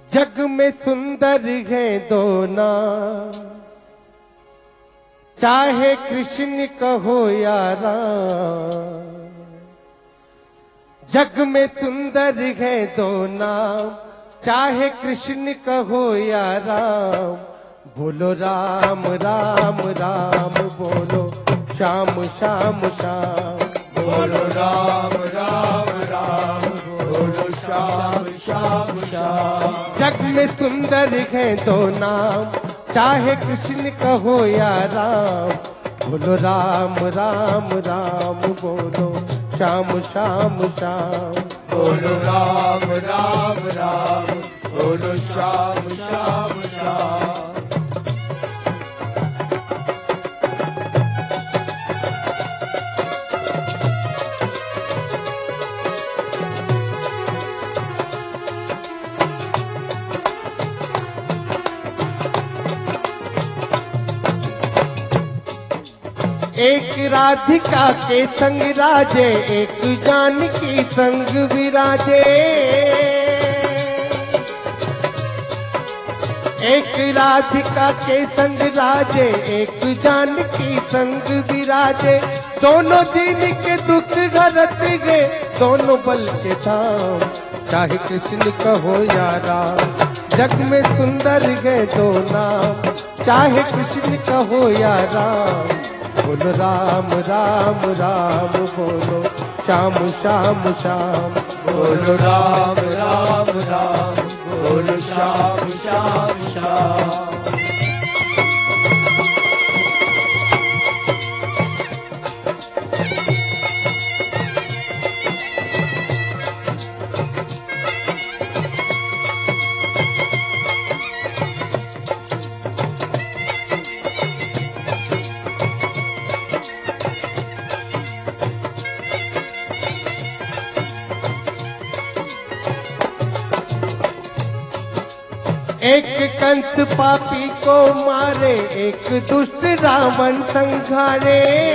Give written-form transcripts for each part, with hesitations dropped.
जग में सुंदर है दो नाम, चाहे कृष्ण कहो या राम। जग में सुंदर है दो नाम, चाहे कृष्ण कहो या राम। बोलो राम राम राम, बोलो श्याम श्याम श्याम। बोलो राम राम राम, बोलो श्याम श्याम श्याम। जग में सुंदर है दो नाम, चाहे कृष्ण कहो या राम। बोलो राम राम राम, बोलो श्याम श्याम श्याम। बोलो राम राम राम, बोलो श्याम श्याम श्याम। एक राधिका के संग राजे, एक जानकी संग विराजे। एक राधिका के संग राजे, एक जानकी संग विराजे। दोनों दीन के दुख हरत गे, दोनों बल के धाम। चाहे कृष्ण कहो या राम, जग में सुंदर है दो नाम। चाहे कृष्ण कहो या राम। बोलो राम राम राम, बोलो श्याम श्याम श्याम। बोलो राम राम राम, बोलो श्याम श्याम श्याम। एक कंस पापी को मारे, एक दुष्ट रावण संघारे।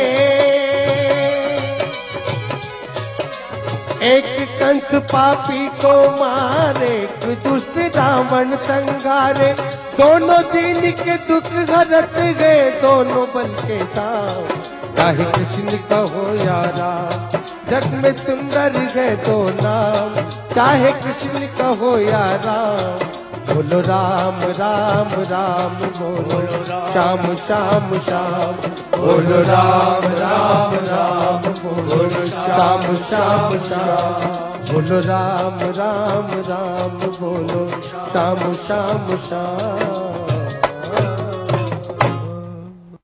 एक कंस पापी को मारे, एक दुष्ट रावण संघारे। दोनों दीन के दुख हरत गए, दोनों बल के धाम। चाहे कृष्ण कहो या राम, जग में सुंदर है दो नाम। चाहे कृष्ण कहो या राम। बोलो राम राम राम, बोलो श्याम श्याम श्याम। बोलो राम राम राम, बोलो श्याम श्याम श्याम। बोलो राम राम राम, बोलो श्याम श्याम श्याम।